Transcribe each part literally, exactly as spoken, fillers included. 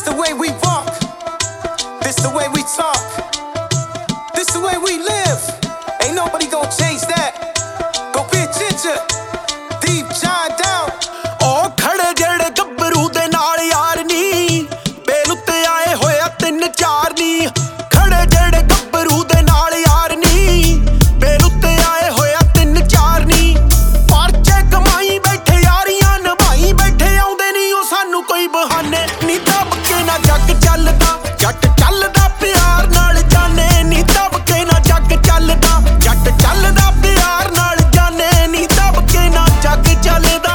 This the way we walk, this the way we talk, this the way we live. Ain't nobody gon' change that. Go be a ginger, deep John down. ਉਹ ਖੜੇ ਜਿਹੜੇ ਗੱਭਰੂ ਦੇ ਨਾਲ ਯਾਰ ਨੀ ਬੇਲ ਉੱਤੇ ਆਏ ਹੋਇਆ ਤਿੰਨ ਚਾਰ ਨੀ ਖੜੇ ਜਿਹੜੇ ਗੱਭਰੂ ਦੇ ਨਾਲ ਯਾਰ ਨੀ ਬੇਲ ਉੱਤੇ ਆਏ ਹੋਇਆ ਤਿੰਨ ਚਾਰ ਨੀ ਪਰਚੇ ਕਮਾਈ ਬੈਠੇ ਯਾਰੀਆਂ ਨਿਭਾਈ ਬੈਠੇ ਆਉਂਦੇ ਨੀ ਉਹ ਸਾਨੂੰ ਕੋਈ ਬਹਾਨੇ ਨੀ ਦੱਬ ਕੇ ਨਾ ਜੱਗ ਚੱਲਦਾ ਜੱਟ ਚੱਲਦਾ ਪਿਆਰ ਨਾਲ ਜਾਣੇ ਨੀ ਦੱਬ ਕੇ ਨਾ ਜੱਗ ਚੱਲਦਾ ਜੱਟ ਚੱਲਦਾ ਪਿਆਰ ਨਾਲ ਜਾਣੇ ਨੀ ਦੱਬ ਕੇ ਨਾ ਜੱਗ ਚੱਲਦਾ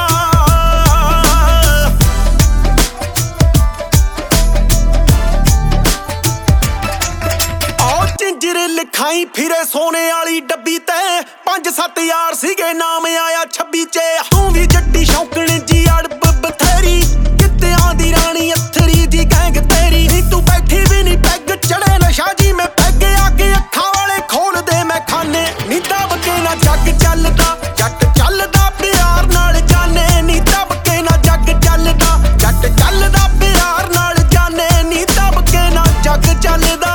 ਲਿਖਾਈ ਫਿਰੇ ਸੋਨੇ ਵਾਲੀ ਡੱਬੀ ਤੇ ਪੰਜ ਸੱਤ ਯਾਰ ਸੀਗੇ ਨਾਮ ਆਇਆ ਛੱਬੀ ਚ ਤੂੰ ਵੀ ਜੱਟੀ ਸ਼ੌਕਣ ਜੀ ਅੜਬ ਬਥੇਰੀ ਕਿੱਤਿਆਂ ਦੀ ਰਾਣੀ ਅਥਰੀ ਦੀ ਗੈਂਗ ਤੇਰੀ ਨੀ ਤੂੰ ਬੈਠੀ ਵੀ ਨੀ ਪੈਗ ਚੜੇ ਨਸ਼ਾ ਜੀ ਮੈਂ ਪੈਗ ਆ ਕੇ ਅੱਖਾਂ ਵਾਲੇ ਖੋਲ ਦੇ ਮੈਂ ਖਾਨੇ ਨੀ ਦੱਬ ਕੇ ਨਾ ਜੱਗ ਚੱਲਦਾ ਜੱਟ ਚੱਲਦਾ ਪਿਆਰ ਨਾਲ ਜਾਣੇ ਨੀ ਦੱਬ ਕੇ ਨਾ ਜੱਗ ਚੱਲਦਾ ਜੱਟ ਚੱਲਦਾ ਪਿਆਰ ਨਾਲ ਜਾਣੇ ਨੀ ਦੱਬ ਕੇ ਨਾ ਜੱਗ ਚੱਲਦਾ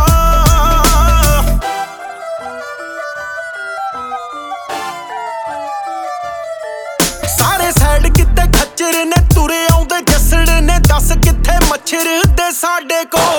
ਸਾਈਡ ਕਿਤੇ ਖੱਚਰ ਨੇ ਤੁਰੇ ਆਉਂਦੇ ਜੱਸੜ ਨੇ ਦੱਸ ਕਿੱਥੇ ਮੱਛਰ ਦੇ ਸਾਡੇ ਕੋਲ